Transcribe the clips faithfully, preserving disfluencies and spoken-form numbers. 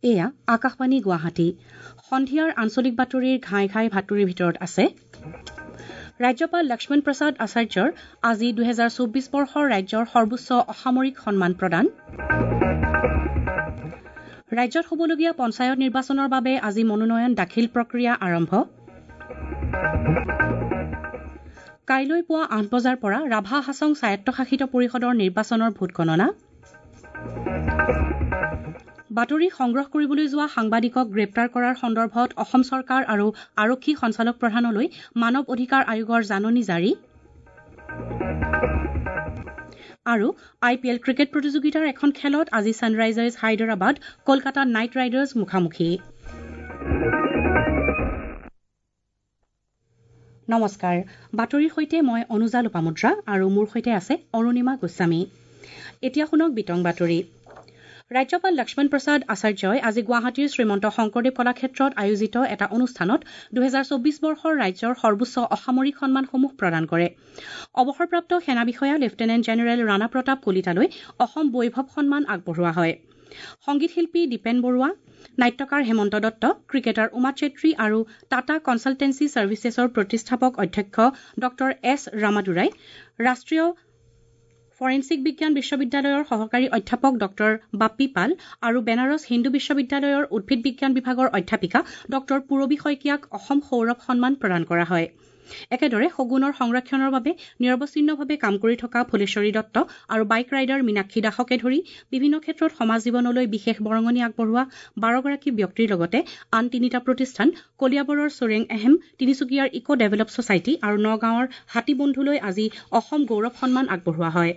এয়া আকাশবাণী গুৱাহাটী। সন্ধিয়াৰ আঞ্চলিক বাতৰিৰ ঘাই ঘাই বাতৰিৰ ভিতৰত আছে ৰাজ্যপাল লক্ষ্মণ প্ৰসাদ আচাৰ্যৰ আজি দুহেজাৰ চৌবিশ বৰ্ষৰ ৰাজ্যৰ সৰ্বোচ্চ অসামৰিক সন্মান প্ৰদান। ৰাজ্যত হ'বলগীয়া পঞ্চায়ত নিৰ্বাচনৰ বাবে আজি মনোনয়ন দাখিল প্ৰক্ৰিয়া আৰম্ভ। কাইলৈ পুৱা আঠ বজাৰ পৰা ৰাভা হাছং স্বায়ত্তশাসিত পৰিষদৰ নিৰ্বাচনৰ ভোট গণনা। বাতৰি সংগ্ৰহ কৰিবলৈ যোৱা সাংবাদিকক গ্ৰেপ্তাৰ কৰাৰ সন্দৰ্ভত অসম চৰকাৰ আৰু আৰক্ষী সঞ্চালক প্ৰধানলৈ মানৱ অধিকাৰ আয়োগৰ জাননী জাৰি। আৰু আই পি এল ক্ৰিকেট প্ৰতিযোগিতাৰ এখন খেলত আজি Sunrisers Hyderabad Kolkata Knight Riders মুখামুখি। নমস্কাৰ, বাতৰিৰ সৈতে মই অনুজা লোপামুদ্ৰা আৰু মোৰ সৈতে আছে অৰুণিমা গোস্বামী। এতিয়া শুনক বিতং বাতৰি। ৰাজ্যপাল লক্ষ্মণ প্ৰসাদ আচাৰ্যই আজি গুৱাহাটীৰ শ্ৰীমন্ত শংকৰদেৱ কলাক্ষেত্ৰত আয়োজিত এটা অনুষ্ঠানত দুহেজাৰ চৌবিশ বৰ্ষৰ ৰাজ্যৰ সৰ্বোচ্চ অসামৰিক সন্মানসমূহ প্ৰদান কৰে। অৱসৰপ্ৰাপ্ত সেনা বিষয়া লেফটেনেণ্ট জেনেৰেল ৰাণা প্ৰতাপ কলিতালৈ অসম বৈভৱ সন্মান আগবঢ়োৱা হয়। সংগীত শিল্পী দীপেন বৰুৱা, নাট্যকাৰ হেমন্ত দত্ত, ক্ৰিকেটাৰ উমা চেত্ৰী আৰু টাটা কনচালটেন্সি ছাৰ্ভিচেছৰ প্ৰতিষ্ঠাপক অধ্যক্ষ ডক্টৰ এছ ৰামাদুৰাই, ৰাষ্ট্ৰীয় ফৰেনচিক বিজ্ঞান বিশ্ববিদ্যালয়ৰ সহকাৰী অধ্যাপক ডক্টৰ বাপ্পী পাল আৰু বেনাৰস হিন্দু বিশ্ববিদ্যালয়ৰ উদ্ভিদ বিজ্ঞান বিভাগৰ অধ্যাপিকা ডক্টৰ পূৰবী শইকীয়াক অসম সৌৰভ সন্মান প্ৰদান কৰা হয়। একেদৰে সগুণৰ সংৰক্ষণৰ বাবে নিৰৱচ্ছিন্নভাৱে কাম কৰি থকা ফুলেশ্বৰী দত্ত আৰু বাইক ৰাইডাৰ মীনাক্ষী দাসকে ধৰি বিভিন্ন ক্ষেত্ৰত সমাজ জীৱনলৈ বিশেষ বৰঙণি আগবঢ়োৱা বাৰগৰাকী ব্যক্তিৰ লগতে আন তিনিটা প্ৰতিষ্ঠান কলিয়াবৰৰ সোৰেং এহেম, তিনিচুকীয়াৰ ইক' ডেভেলপ ছ'চাইটি আৰু নগাঁৱৰ হাতীবন্ধুলৈ আজি অসম গৌৰৱ সন্মান আগবঢ়োৱা হয়।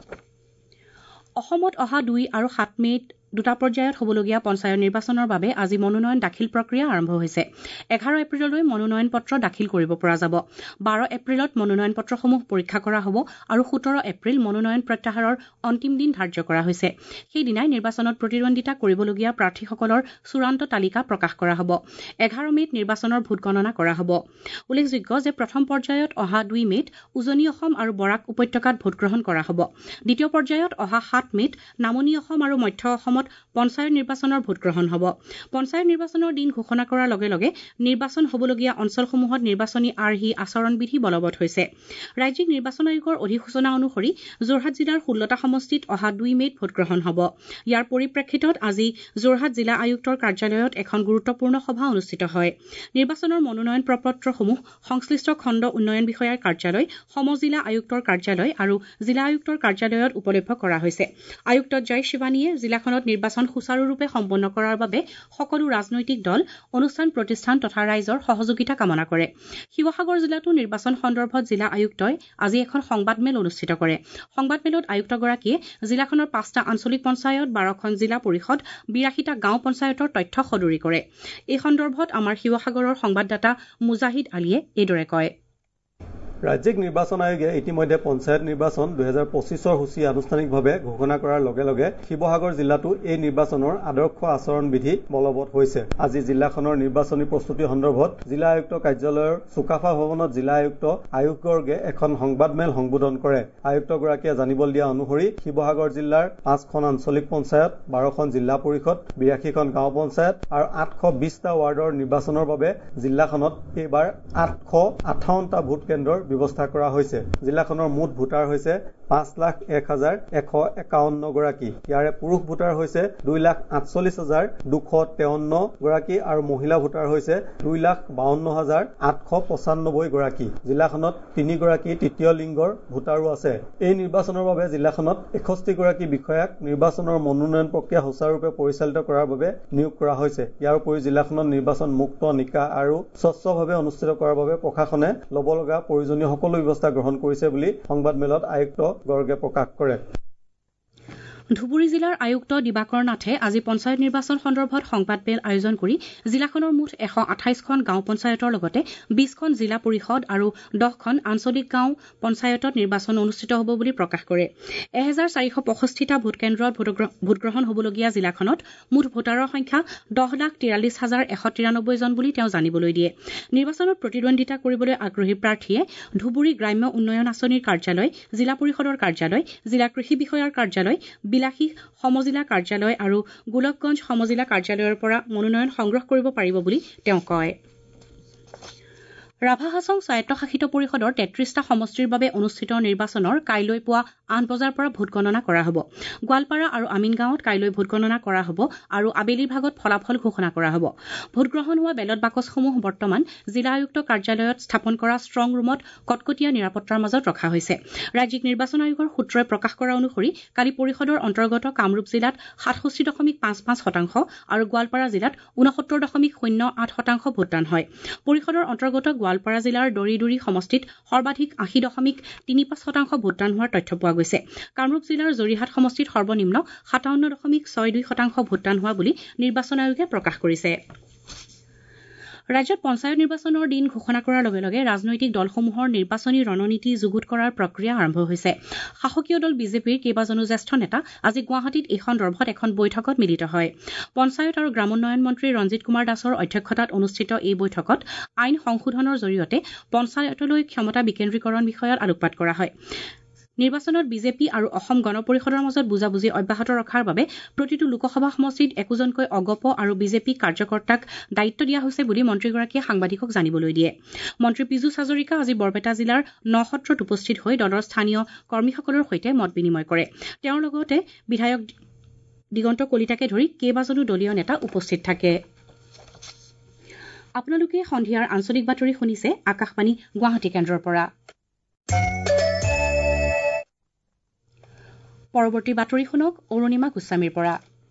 অসমত অহা দুই আৰু সাত মে'ত দুটা পৰ্যায়ত হ'বলগীয়া পঞ্চায়ত নিৰ্বাচনৰ বাবে আজি মনোনয়ন দাখিল প্ৰক্ৰিয়া আৰম্ভ হৈছে। এঘাৰ এপ্ৰিললৈ মনোনয়ন পত্ৰ দাখিল কৰিব পৰা যাব। বাৰ এপ্ৰিলত মনোনয়ন পত্ৰসমূহ পৰীক্ষা কৰা হ'ব আৰু সোতৰ এপ্ৰিল মনোনয়ন প্ৰত্যাহাৰৰ অন্তিম দিন ধাৰ্য কৰা হৈছে। সেইদিনাই নিৰ্বাচনত প্ৰতিদ্বন্দ্বিতা কৰিবলগীয়া প্ৰাৰ্থীসকলৰ চূড়ান্ত তালিকা প্ৰকাশ কৰা হ'ব। এঘাৰ মে'ত নিৰ্বাচনৰ ভোট গণনা কৰা হ'ব। উল্লেখযোগ্য যে প্ৰথম পৰ্যায়ত অহা দুই মে'ত উজনি অসম আৰু বৰাক উপত্যকাত ভোটগ্ৰহণ কৰা হ'ব। দ্বিতীয় পৰ্যায়ত অহা সাত মে'ত নামনি অসম আৰু মধ্য অসমত পঞ্চায়ত নিৰ্বাচনৰ ভোটগ্ৰহণ হ'ব। পঞ্চায়ত নিৰ্বাচনৰ দিন ঘোষণা কৰাৰ লগে লগে নিৰ্বাচন হ'বলগীয়া অঞ্চলসমূহত নিৰ্বাচনী আৰ্হি আচৰণবিধি বলবৎ হৈছে। ৰাজ্যিক নিৰ্বাচন আয়োগৰ অধিসূচনা অনুসৰি যোৰহাট জিলাৰ ষোল্লটা সমষ্টিত অহা দুই মে'ত ভোটগ্ৰহণ হ'ব। ইয়াৰ পৰিপ্ৰেক্ষিতত আজি যোৰহাট জিলা আয়ুক্তৰ কাৰ্যালয়ত এখন গুৰুত্বপূৰ্ণ সভা অনুষ্ঠিত হয়। নিৰ্বাচনৰ মনোনয়ন প্ৰপত্ৰসমূহ সংশ্লিষ্ট খণ্ড উন্নয়ন বিষয়াৰ কাৰ্যালয়, সমজিলা আয়ুক্তৰ কাৰ্যালয় আৰু জিলা আয়ুক্তৰ কাৰ্যালয়ত উপলব্ধ কৰা হৈছে। আয়ুক্ত জয় শিৱানীয়ে জিলাখনত নিৰ্বাচন সুচাৰুৰূপে সম্পন্ন কৰাৰ বাবে সকলো ৰাজনৈতিক দল, অনুষ্ঠান প্ৰতিষ্ঠান তথা ৰাইজৰ সহযোগিতা কামনা কৰে। শিৱসাগৰ জিলাতো নিৰ্বাচন সন্দৰ্ভত জিলা আয়ুক্তই আজি এখন সংবাদমেল অনুষ্ঠিত কৰে। সংবাদমেলত আয়ুক্তগৰাকীয়ে জিলাখনৰ পাঁচটা আঞ্চলিক পঞ্চায়ত, বাৰখন জিলা পৰিষদ, বিৰাশীটা গাঁও পঞ্চায়তৰ তথ্য সদৰি কৰে। এই সন্দৰ্ভত আমাৰ শিৱসাগৰৰ সংবাদদাতা মুজাহিদ আলীয়ে এইদৰে কয়। ৰাজ্যিক নিৰ্বাচন আয়োগে ইতিমধ্যে পঞ্চায়ত নিৰ্বাচন দুহেজাৰ পঁচিছৰ সূচী আনুষ্ঠানিকভাৱে ঘোষণা কৰাৰ লগে লগে শিৱসাগৰ জিলাতো এই নিৰ্বাচনৰ আদৰ্শ আচৰণবিধি বলবৎ হৈছে। আজি জিলাখনৰ নিৰ্বাচনী প্ৰস্তুতি সন্দৰ্ভত জিলা আয়ুক্ত কাৰ্যালয়ৰ চুকাফা ভৱনত জিলা আয়ুক্ত আয়োগবৰ্গে এখন সংবাদমেল সম্বোধন কৰে। আয়ুক্তগৰাকীয়ে জানিবলৈ দিয়া অনুসৰি শিৱসাগৰ জিলাৰ পাঁচখন আঞ্চলিক পঞ্চায়ত, বাৰখন জিলা পৰিষদ, বিৰাশীখন গাঁও পঞ্চায়ত আৰু আঠশ বিশটা ৱাৰ্ডৰ নিৰ্বাচনৰ বাবে জিলাখনত এইবাৰ আঠশ আঠাৱন্নটা ভোট কেন্দ্ৰৰ ব্যৱস্থা কৰা হৈছে। জিলাখনৰ মুঠ ভোটাৰ হৈছে পাঁচ লাখ এক হাজাৰ এশ একাৱন্ন গৰাকী। ইয়াৰে পুৰুষ ভোটাৰ হৈছে দুই লাখ আঠচল্লিছ হাজাৰ দুশ তেৱন্ন গৰাকী আৰু মহিলা ভোটাৰ হৈছে দুই লাখ বাৱন্ন হাজাৰ আঠশ পঁচানব্বৈ গৰাকী। জিলাখনত তিনিগৰাকী তৃতীয় লিংগৰ ভোটাৰো আছে। এই নিৰ্বাচনৰ বাবে জিলাখনত এষষ্ঠি গৰাকী বিষয়াক নিৰ্বাচনৰ মনোনয়ন প্ৰক্ৰিয়া সুচাৰুৰূপে পৰিচালিত কৰাৰ বাবে নিয়োগ কৰা হৈছে। ইয়াৰ উপৰি জিলাখনত নিৰ্বাচন মুক্ত, নিকা আৰু স্বচ্ছভাৱে অনুষ্ঠিত কৰাৰ বাবে প্ৰশাসনে ল'ব লগা প্ৰয়োজনীয় সকলো ব্যৱস্থা গ্ৰহণ কৰিছে বুলি সংবাদমেলত আয়ুক্ত গৰ্গে প্ৰকাশ কৰে। ধুবুৰী জিলাৰ আয়ুক্ত দিবাকৰ নাথে আজি পঞ্চায়ত নিৰ্বাচন সন্দৰ্ভত সংবাদমেল আয়োজন কৰি জিলাখনৰ মুঠ এশ আঠাইছখন গাঁও পঞ্চায়তৰ লগতে বিশখন জিলা পৰিষদ আৰু দহখন আঞ্চলিক গাঁও পঞ্চায়তত নিৰ্বাচন অনুষ্ঠিত হ'ব বুলি প্ৰকাশ কৰে। এহেজাৰ চাৰিশ পঁয়ষষ্ঠিটা ভোটকেন্দ্ৰত ভোটগ্ৰহণ হ'বলগীয়া জিলাখনত মুঠ ভোটাৰৰ সংখ্যা দহ লাখ তিৰাল্লিছ হাজাৰ এশ তিৰানব্বৈ জন বুলি তেওঁ জানিবলৈ দিয়ে। নিৰ্বাচনত প্ৰতিদ্বন্দ্বিতা কৰিবলৈ আগ্ৰহী প্ৰাৰ্থীয়ে ধুবুৰী গ্ৰাম্য উন্নয়ন আঁচনিৰ কাৰ্যালয়, জিলা পৰিষদৰ কাৰ্যালয়, জিলা কৃষি বিষয়াৰ কাৰ্যালয়, বিলাসী সমজিলা কাৰ্যালয় আৰু গোলকগঞ্জ সমজিলা কাৰ্যালয়ৰ পৰা মনোনয়ন সংগ্ৰহ কৰিব পাৰিব বুলি তেওঁ কয়। ৰাভা হাছং স্বায়ত্তশাসিত পৰিষদৰ তেত্ৰিশটা সমষ্টিৰ বাবে অনুষ্ঠিত নিৰ্বাচনৰ কাইলৈ পুৱা আঠ বজাৰ পৰা ভোট গণনা কৰা হ'ব। গোৱালপাৰা আৰু আমিনগাঁৱত কাইলৈ ভোট গণনা কৰা হ'ব আৰু আবেলিৰ ভাগত ফলাফল ঘোষণা কৰা হ'ব। ভোটগ্ৰহণ হোৱা বেলট বাকচসমূহ বৰ্তমান জিলা আয়ুক্ত কাৰ্যালয়ত স্থাপন কৰা ষ্ট্ৰং ৰুমত কটকটীয়া নিৰাপত্তাৰ মাজত ৰখা হৈছে। ৰাজ্যিক নিৰ্বাচন আয়োগৰ সূত্ৰই প্ৰকাশ কৰা অনুসৰি কালি পৰিষদৰ অন্তৰ্গত কামৰূপ জিলাত সাতষষ্ঠি দশমিক পাঁচ পাঁচ শতাংশ আৰু গোৱালপাৰা জিলাত ঊনসত্তৰ দশমিক শূন্য আঠ শতাংশ ভোটদান হয়। পৰিষদৰ অন্তৰ্গত গোৱালপাৰা জিলাৰ দৰিদুৰি সমষ্টিত সৰ্বাধিক আশী দশমিক তিনি পাঁচ শতাংশ ভোটদান হোৱাৰ তথ্য পোৱা গৈছে। কামৰূপ জিলাৰ জৰিহাট সমষ্টিত সৰ্বনিম্ন সাতাৱন্ন দশমিক ছয় দুই শতাংশ ভোটদান হোৱা বুলি নিৰ্বাচন আয়োগে প্ৰকাশ কৰিছে। ৰাজ্যত পঞ্চায়ত নিৰ্বাচনৰ দিন ঘোষণা কৰাৰ লগে লগে ৰাজনৈতিক দলসমূহৰ নিৰ্বাচনী ৰণনীতি যুগুত কৰাৰ প্ৰক্ৰিয়া আৰম্ভ হৈছে। শাসকীয় দল বিজেপিৰ কেইবাজনো জ্যেষ্ঠ নেতা আজি গুৱাহাটীত এই সন্দৰ্ভত এখন বৈঠকত মিলিত হয়। পঞ্চায়ত আৰু গ্ৰামোন্নয়ন মন্ত্ৰী ৰঞ্জিত কুমাৰ দাসৰ অধ্যক্ষতাত অনুষ্ঠিত এই বৈঠকত আইন সংশোধনৰ জৰিয়তে পঞ্চায়তলৈ ক্ষমতা বিকেন্দ্ৰীকৰণ বিষয়ত আলোকপাত কৰা হয়। নিৰ্বাচনত বিজেপি আৰু অসম গণ পৰিষদৰ মাজত বুজাবুজি অব্যাহত ৰখাৰ বাবে প্ৰতিটো লোকসভা সমষ্টিত একোজনকৈ অগপ আৰু বিজেপি কাৰ্যকৰ্তাক দায়িত্ব দিয়া হৈছে বুলি মন্ত্ৰীগৰাকীয়ে সাংবাদিকক জানিবলৈ দিয়ে। মন্ত্ৰী পীযুষ হাজৰিকা আজি বৰপেটা জিলাৰ নসত্ৰত উপস্থিত হৈ দলৰ স্থানীয় কৰ্মীসকলৰ সৈতে মত বিনিময় কৰে। তেওঁৰ লগতে বিধায়ক দিগন্ত কলিতাকে ধৰি কেইবাজনো দলীয় নেতা উপস্থিত থাকে। আপোনালোকে সন্ধিয়াৰ আঞ্চলিক বাতৰি শুনিছে আকাশবাণী গুৱাহাটী কেন্দ্ৰৰ পৰা। পৰৱৰ্তী বাতৰি শুনক অৰুণিমা গোস্বামীৰ পৰা।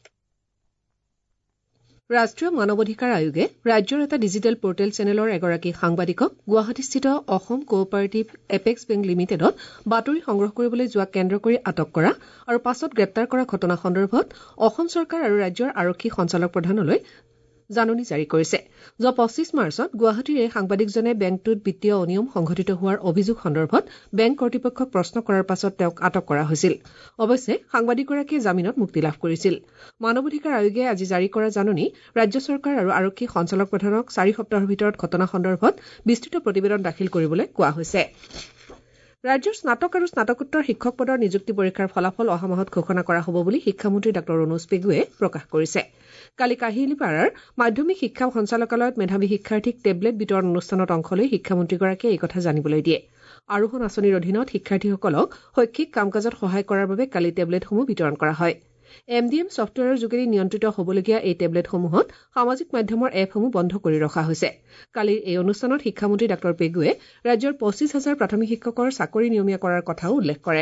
ৰাষ্ট্ৰীয় মানৱ অধিকাৰ আয়োগে ৰাজ্যৰ এটা ডিজিটেল পৰ্টেল চেনেলৰ এগৰাকী সাংবাদিকক গুৱাহাটীস্থিত অসম কোঅপাৰেটিভ এপেক্স বেংক লিমিটেডত বাতৰি সংগ্ৰহ কৰিবলৈ যোৱা কেন্দ্ৰ কৰি আটক কৰা আৰু পাছত গ্ৰেপ্তাৰ কৰা ঘটনা সন্দৰ্ভত অসম চৰকাৰ আৰু ৰাজ্যৰ আৰক্ষী সঞ্চালক প্ৰধানলৈ জাননী জাৰি কৰিছে। যোৱা পঁচিছ মাৰ্চত গুৱাহাটীৰ এই সাংবাদিকজনে বেংকটোত বিত্তীয় অনিয়ম সংঘটিত হোৱাৰ অভিযোগ সন্দৰ্ভত বেংক কৰ্তৃপক্ষক প্ৰশ্ন কৰাৰ পাছত তেওঁক আটক কৰা হৈছিল। অৱশ্যে সাংবাদিকগৰাকীয়ে জামিনত মুক্তি লাভ কৰিছিল। মানৱ অধিকাৰ আয়োগে আজি জাৰি কৰা জাননী ৰাজ্য চৰকাৰ আৰু আৰক্ষী সঞ্চালক প্ৰধানক চাৰি সপ্তাহৰ ভিতৰত ঘটনা সন্দৰ্ভত বিস্তৃত প্ৰতিবেদন দাখিল কৰিবলৈ কোৱা হৈছে। ৰাজ্যৰ স্নাতক আৰু স্নাতকোত্তৰ শিক্ষক পদৰ নিযুক্তি পৰীক্ষাৰ ফলাফল অহা মাহত ঘোষণা কৰা হ'ব বুলি শিক্ষামন্ত্ৰী ডাঃ ৰণোজ পেগুৱে প্ৰকাশ কৰিছে। কালি কাহিলীপাৰাৰ মাধ্যমিক শিক্ষা সঞ্চালকালয়ত মেধাৱী শিক্ষাৰ্থীক টেবলেট বিতৰণ অনুষ্ঠানত অংশ লৈ শিক্ষামন্ত্ৰীগৰাকীয়ে এই কথা জানিবলৈ দিয়ে। আৰোহণ আঁচনিৰ অধীনত শিক্ষাৰ্থীসকলক শৈক্ষিক কাম কাজত সহায় কৰাৰ বাবে কালি টেবলেটসমূহ বিতৰণ কৰা হয়। এম ডি এম ছফ্টৱেৰৰ যোগেদি নিয়ন্ত্ৰিত হ'বলগীয়া এই টেবলেটসমূহত সামাজিক মাধ্যমৰ এপসমূহ বন্ধ কৰি ৰখা হৈছে। কালিৰ এই অনুষ্ঠানত শিক্ষামন্ত্ৰী ডাঃ পেগুৱে ৰাজ্যৰ পঁচিছ হাজাৰ প্ৰাথমিক শিক্ষকৰ চাকৰি নিয়মীয়া কৰাৰ কথাও উল্লেখ কৰে।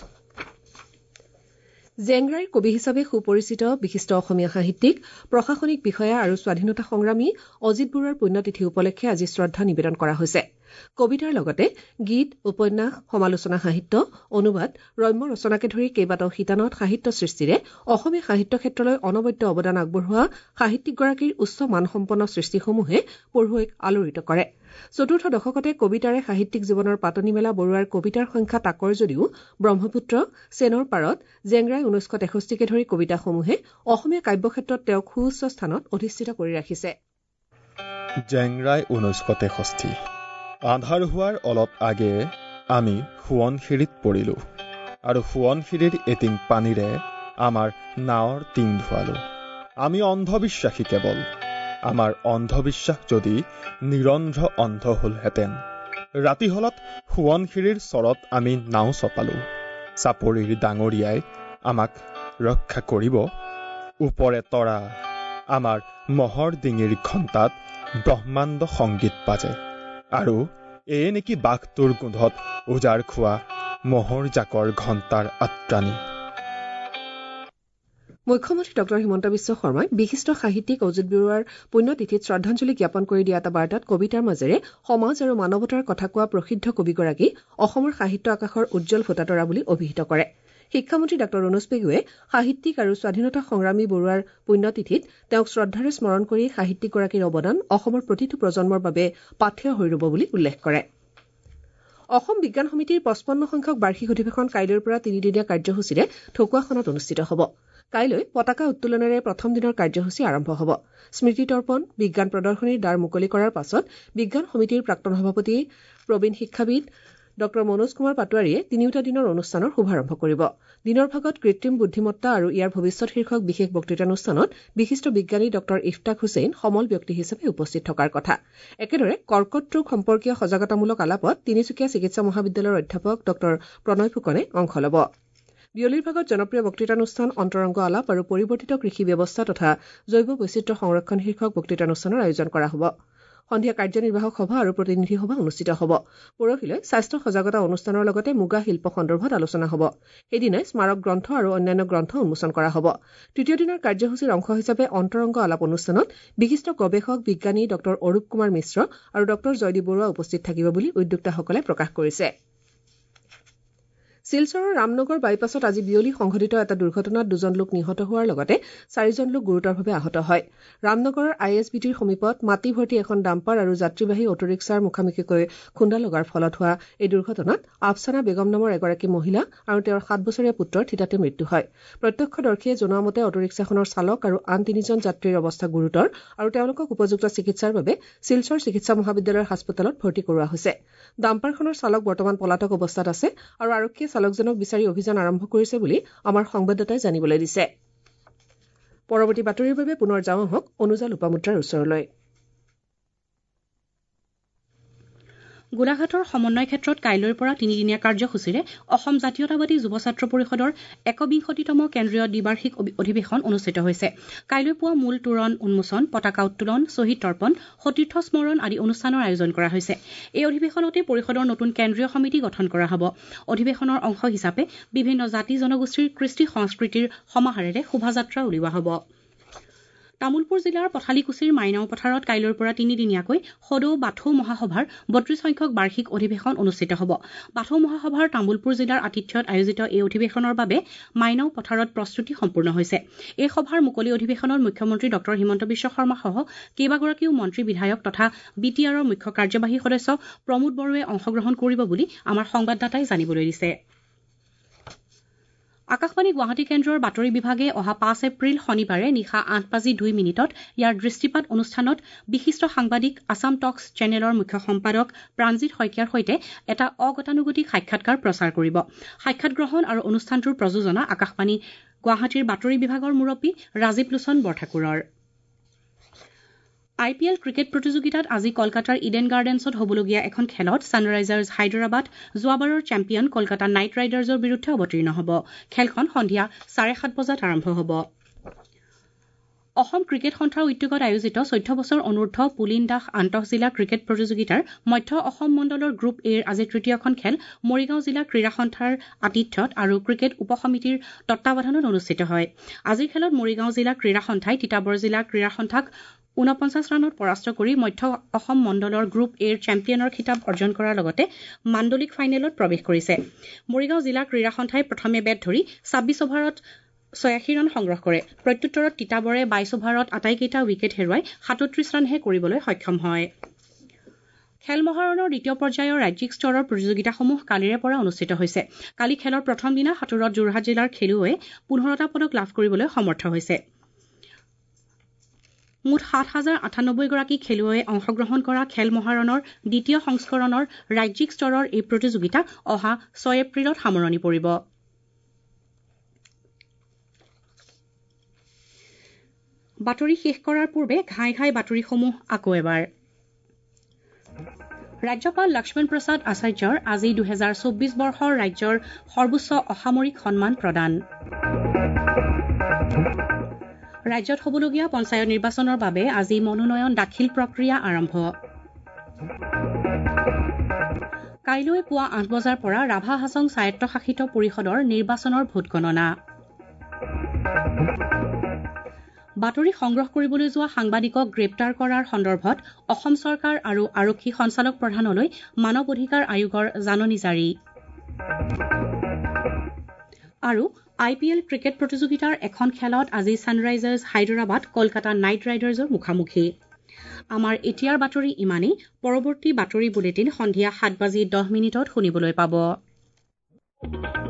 জেংৰাইৰ কবি হিচাপে সুপৰিচিত বিশিষ্ট অসমীয়া সাহিত্যিক প্ৰশাসনিক বিষয়া আৰু স্বাধীনতা সংগ্ৰামী অজিত বৰুৱাৰ পুণ্যতিথি উপলক্ষে আজি শ্ৰদ্ধা নিবেদন কৰা হৈছে। কবিতাৰ লগতে গীত, উপন্যাস, সমালোচনা সাহিত্য, অনুবাদ, ৰম্য ৰচনাকে ধৰি কেইবাটাও শিতানত সাহিত্য সৃষ্টিৰে অসমীয়া সাহিত্য ক্ষেত্ৰলৈ অনবদ্য অৱদান আগবঢ়োৱা সাহিত্যিকগৰাকীৰ উচ্চ মানসম্পন্ন সৃষ্টিসমূহে পঢ়ুৱৈক আলোড়িত কৰে। চতুৰ্থ দশকতে কবিতাৰে সাহিত্যিক জীৱনৰ পাতনি মেলা বৰুৱাৰ কবিতাৰ সংখ্যা তাকৰ যদিও ব্ৰহ্মপুত্ৰ, চেনৰ পাৰত, জেংৰাই ঊনৈছশ তেষষ্ঠিকে ধৰি কবিতাসমূহে অসমীয়া কাব্যক্ষেত্ৰত তেওঁক সুউচ্চ স্থানত অধিষ্ঠিত কৰি ৰাখিছে। জেংৰাই ঊনৈছশ তেষষ্ঠি আন্ধাৰ হোৱাৰ অলপ আগে আমি সোৱণশিৰিত পৰিলো আৰু সোৱণশিৰিৰ এটিং পানীৰে আমাৰ নাৱৰ টিং ধোৱালো। আমি অন্ধবিশ্বাসী কেৱল। আমাৰ অন্ধবিশ্বাস যদি নিৰন্ধ্ৰ অন্ধ হলহেঁতেন। ৰাতি হলত সোৱণশিৰিৰ চৰত আমি নাও চপালো। চাপৰিৰ ডাঙৰীয়াই আমাক ৰক্ষা কৰিব। ওপৰে তৰা আমাৰ মহৰ ডিঙিৰ ঘণ্টাত ব্ৰহ্মাণ্ড সংগীত বাজে আৰু এয়ে নেকি বাঘটোৰ গোন্ধত উজাৰ খোৱা মহৰ জাকৰ ঘণ্টাৰ আত্ৰাণী। মুখ্যমন্ত্ৰী ডঃ হিমন্ত বিশ্ব শৰ্মাই বিশিষ্ট সাহিত্যিক অজিত বৰুৱাৰ পুণ্যতিথিত শ্ৰদ্ধাঞ্জলি জ্ঞাপন কৰি দিয়া এটা বাৰ্তাত কবিতাৰ মাজেৰে সমাজ আৰু মানৱতাৰ কথা কোৱা প্ৰসিদ্ধ কবিগৰাকী অসমৰ সাহিত্য আকাশৰ উজ্জ্বল ভোটাতৰা বুলি অভিহিত কৰে। শিক্ষামন্ত্ৰী ডাঃ ৰণোজ পেগুৱে সাহিত্যিক আৰু স্বাধীনতা সংগ্ৰামী বৰুৱাৰ পুণ্যতিথিত তেওঁক শ্ৰদ্ধাৰে স্মৰণ কৰি সাহিত্যিকগৰাকীৰ অৱদান অসমৰ প্ৰতিটো প্ৰজন্মৰ বাবে পাথেয় হৈ ৰব বুলি উল্লেখ কৰে। অসম বিজ্ঞান সমিতিৰ পঁচপন্ন সংখ্যক বাৰ্ষিক অধিৱেশন কাইলৈৰ পৰা তিনিদিনীয়া কাৰ্যসূচীৰে ঢকুৱাখনত অনুষ্ঠিত হ'ব। কাইলৈ পতাকা উত্তোলনেৰে প্ৰথম দিনৰ কাৰ্যসূচী আৰম্ভ হ'ব। স্মৃতি তৰ্পণ, বিজ্ঞান প্ৰদৰ্শনীৰ দ্বাৰ মুকলি কৰাৰ পাছত বিজ্ঞান সমিতিৰ প্ৰাক্তন সভাপতি প্ৰবীণ শিক্ষাবিদ ডক্টৰ মনোজ কুমাৰ পাটোৱাৰীয়ে তিনিওটা দিনৰ অনুষ্ঠানৰ শুভাৰম্ভ কৰিব দিনৰ ভাগত কৃত্ৰিম বুদ্ধিমত্তা আৰু ইয়াৰ ভৱিষ্যৎ শীৰ্ষক বিশেষ বক্তৃতানুষ্ঠানত বিশিষ্ট বিজ্ঞানী ডক্টৰ ইফতাক হুছেইন সমল ব্যক্তি হিচাপে উপস্থিত থকাৰ কথা একেদৰে কৰ্কট ৰোগ সম্পৰ্কীয় সজাগতামূলক আলাপত তিনিচুকীয়া চিকিৎসা মহাবিদ্যালয়ৰ অধ্যাপক ডক্টৰ প্ৰণয় ফুকনে অংশ ল'ব বিয়লিৰ ভাগত জনপ্ৰিয় বক্তৃতানুষ্ঠান অন্তৰংগ আলাপ আৰু পৰিৱৰ্তিত কৃষি ব্যৱস্থা তথা জৈৱ বৈচিত্ৰ্য সংৰক্ষণ শীৰ্ষক বক্তৃতানুষ্ঠানৰ আয়োজন কৰা হ'ব সন্ধিয়া কাৰ্যনিৰ্বাহক সভা আৰু প্ৰতিনিধি সভা অনুষ্ঠিত হ'ব পৰহিলৈ স্বাস্থ্য সজাগতা অনুষ্ঠানৰ লগতে মুগা শিল্প সন্দৰ্ভত আলোচনা হ'ব সেইদিনাই স্মাৰক গ্ৰন্থ আৰু অন্যান্য গ্ৰন্থ উন্মোচন কৰা হ'ব তৃতীয় দিনৰ কাৰ্যসূচীৰ অংশ হিচাপে অন্তৰংগ আলাপ অনুষ্ঠানত বিশিষ্ট গৱেষক বিজ্ঞানী ডক্টৰ অৰূপ কুমাৰ মিশ্ৰ আৰু ডক্টৰ জয়দীপ বৰুৱা উপস্থিত থাকিব বুলি উদ্যোক্তাসকলে প্ৰকাশ কৰিছে শিলচৰৰ ৰামনগৰ বাইপাছত আজি বিয়লি সংঘটিত এটা দুৰ্ঘটনাত দুজন লোক নিহত হোৱাৰ লগতে চাৰিজন লোক গুৰুতৰভাৱে আহত হয় ৰামনগৰৰ আই এছ বি টিৰ সমীপত মাটি ভৰ্তি এখন ডাম্পাৰ আৰু যাত্ৰীবাহী অটোৰিক্সাৰ মুখামুখিকৈ খুন্দা লগাৰ ফলত হোৱা এই দুৰ্ঘটনাত আফচানা বেগম নামৰ এগৰাকী মহিলা আৰু তেওঁৰ সাত বছৰীয়া পুত্ৰৰ থিতাতে মৃত্যু হয় প্ৰত্যক্ষদৰ্শীয়ে জনোৱা মতে অটোৰিক্সাখনৰ চালক আৰু আন তিনিজন যাত্ৰীৰ অৱস্থা গুৰুতৰ আৰু তেওঁলোকক উপযুক্ত চিকিৎসাৰ বাবে শিলচৰ চিকিৎসা মহাবিদ্যালয়ৰ হাস্পতালত ভৰ্তি কৰোৱা হৈছে ডাম্পাৰখনৰ চালক বৰ্তমান পলাতক অৱস্থাত আছে আৰু আৰক্ষীয়ে চালকজনক বিচাৰি অভিযান আৰম্ভ কৰিছে বুলি আমাৰ সংবাদদাতাই জানিবলৈ দিছে পৰৱৰ্তী বাতৰিৰ বাবে পুনৰ যাওঁ আহক অনুজা লোপামুদ্ৰাৰ ওচৰলৈ গোলাঘাটৰ সমন্বয় ক্ষেত্ৰত কাইলৈৰ পৰা তিনিদিনীয়া কাৰ্যসূচীৰে অসম জাতীয়তাবাদী যুৱ ছাত্ৰ পৰিষদৰ একবিংশতিতম কেন্দ্ৰীয় দ্বিবাৰ্ষিক অধিৱেশন অনুষ্ঠিত হৈছে কাইলৈ পুৱা মূল তোৰণ উন্মোচন পতাকা উত্তোলন শ্বহীদ তৰ্পণ সতীৰ্থ স্মৰণ আদি অনুষ্ঠানৰ আয়োজন কৰা হৈছে এই অধিৱেশনতে পৰিষদৰ নতুন কেন্দ্ৰীয় সমিতি গঠন কৰা হ'ব অধিৱেশনৰ অংশ হিচাপে বিভিন্ন জাতি জনগোষ্ঠীৰ কৃষ্টি সংস্কৃতিৰ সমাহাৰেৰে শোভাযাত্ৰা উলিওৱা হ'ব তামুলপুৰ জিলাৰ পথালিকুছিৰ মাইনাও পথাৰত কাইলৈৰ পৰা তিনিদিনীয়াকৈ সদৌ বাথৌ মহাসভাৰ বত্ৰিশ সংখ্যক বাৰ্ষিক অধিৱেশন অনুষ্ঠিত হ'ব বাথৌ মহাসভাৰ তামুলপুৰ জিলাৰ আতিথ্যত আয়োজিত এই অধিৱেশনৰ বাবে মাইনাও পথাৰত প্ৰস্তুতি সম্পূৰ্ণ হৈছে এই সভাৰ মুকলি অধিৱেশনত মুখ্যমন্ত্ৰী ডক্টৰ হিমন্ত বিশ্ব শৰ্মাসহ কেইবাগৰাকীও মন্ত্ৰী বিধায়ক তথা বি টি আৰৰ মুখ্য কাৰ্যবাহী সদস্য প্ৰমোদ বড়োৱে অংশগ্ৰহণ কৰিব বুলি আমাৰ সংবাদদাতাই জানিবলৈ দিছে আকাশবাণী গুৱাহাটী কেন্দ্ৰৰ বাতৰি বিভাগে অহা পাঁচ এপ্ৰিল শনিবাৰে নিশা আঠ বাজি দুই মিনিটত ইয়াৰ দৃষ্টিপাত অনুষ্ঠানত বিশিষ্ট সাংবাদিক আছাম টক্স চেনেলৰ মুখ্য সম্পাদক প্ৰাণজিৎ শইকীয়াৰ সৈতে এটা অগতানুগতিক সাক্ষাৎকাৰ প্ৰচাৰ কৰিব সাক্ষাৎ গ্ৰহণ আৰু অনুষ্ঠানটোৰ প্ৰযোজনা আকাশবাণী গুৱাহাটীৰ বাতৰি বিভাগৰ মুৰব্বী ৰাজীৱ লোচন বৰঠাকুৰৰ আই পি এল ক্ৰিকেট প্ৰতিযোগিতাত আজি কলকাতাৰ ইডেন গাৰ্ডেন্সত হ'বলগীয়া এখন খেলত ছানৰাইজাৰ্ছ হায়দৰাবাদ যোৱাবাৰৰ চেম্পিয়ন কলকাতা নাইট ৰাইডাৰ্ছৰ বিৰুদ্ধে অৱতীৰ্ণ হ'ব খেলখন সন্ধিয়া চাৰে সাত বজাত আৰম্ভ হ'ব অসম ক্ৰিকেট সন্থাৰ উদ্যোগত আয়োজিত চৈধ্য বছৰ অনূৰ্ধ পুলিন দাস আন্তঃজিলা ক্ৰিকেট প্ৰতিযোগিতাৰ মধ্য অসম মণ্ডলৰ গ্ৰুপ এৰ আজি তৃতীয়খন খেল মৰিগাঁও জিলা ক্ৰীড়া সন্থাৰ আতিথ্যত আৰু ক্ৰিকেট উপ সমিতিৰ তত্বাৱধানত অনুষ্ঠিত হয় আজিৰ খেলত মৰিগাঁও জিলা ক্ৰীড়া সন্থাই তিতাবৰ জিলা ক্ৰীড়া সন্থাক ঊনপঞ্চাছ ৰানত পৰাস্ত কৰি মধ্য অসম মণ্ডলৰ গ্ৰুপ এৰ চেম্পিয়নৰ খিতাপ অৰ্জন কৰাৰ লগতে মাণ্ডলিক ফাইনেলত প্ৰৱেশ কৰিছে মৰিগাঁও জিলা ক্ৰীড়া সন্থাই প্ৰথমে বেট ধৰি ছাব্বিছ অভাৰত ছয়াশী ৰান সংগ্ৰহ কৰে প্ৰত্যুত্তৰত তিতাবৰে বাইছ অভাৰত আটাইকেইটা উইকেট হেৰুৱাই সাতত্ৰিছ ৰানহে কৰিবলৈ সক্ষম হয় খেল মহাৰণৰ দ্বিতীয় পৰ্যায়ৰ ৰাজ্যিক স্তৰৰ প্ৰতিযোগিতাসমূহ কালিৰে পৰা অনুষ্ঠিত হৈছে কালি খেলৰ প্ৰথম দিনা সাঁতোৰত যোৰহাট জিলাৰ খেলুৱৈয়ে পোন্ধৰটা পদক লাভ কৰিবলৈ সমৰ্থ হৈছে মুঠ সাত হাজাৰ আঠানব্বৈ গৰাকী খেলুৱৈয়ে অংশগ্ৰহণ কৰা খেল মহাৰণৰ দ্বিতীয় সংস্কৰণৰ ৰাজ্যিক স্তৰৰ এই প্ৰতিযোগিতা অহা ছয় এপ্ৰিলত সামৰণি পৰিব বাতৰি শেষ কৰাৰ পূৰ্বে ঘাই ঘাই বাতৰিসমূহ আকৌ এবাৰ ৰাজ্যপাল লক্ষ্মণ প্ৰসাদ আচাৰ্যৰ আজি দুহেজাৰ চৌব্বিছ বৰ্ষৰ ৰাজ্যৰ সৰ্বোচ্চ অসামৰিক সন্মান প্ৰদান ৰাজ্যত হ'বলগীয়া পঞ্চায়ত নিৰ্বাচনৰ বাবে আজি মনোনয়ন দাখিল প্ৰক্ৰিয়া আৰম্ভ কাইলৈ পুৱা আঠ বজাৰ পৰা ৰাভা হাছং স্বায়ত্তশাসিত পৰিষদৰ নিৰ্বাচনৰ ভোটগণনা বাতৰি সংগ্ৰহ কৰিবলৈ যোৱা সাংবাদিকক গ্ৰেপ্তাৰ কৰাৰ সন্দৰ্ভত অসম চৰকাৰ আৰু আৰক্ষী সঞ্চালক প্ৰধানলৈ মানৱ অধিকাৰ আয়োগৰ জাননী জাৰি আৰু আই পি এল ক্ৰিকেট প্ৰতিযোগিতাৰ এখন খেলত আজি ছানৰাইজাৰ্ছ হায়দৰাবাদ কলকাতা নাইট ৰাইডাৰ্ছৰ মুখামুখি আমাৰ এতিয়াৰ বাতৰি ইমানেই পৰৱৰ্তী বাতৰি বুলেটিন সন্ধিয়া সাত বাজি দহ মিনিটত শুনিবলৈ পাব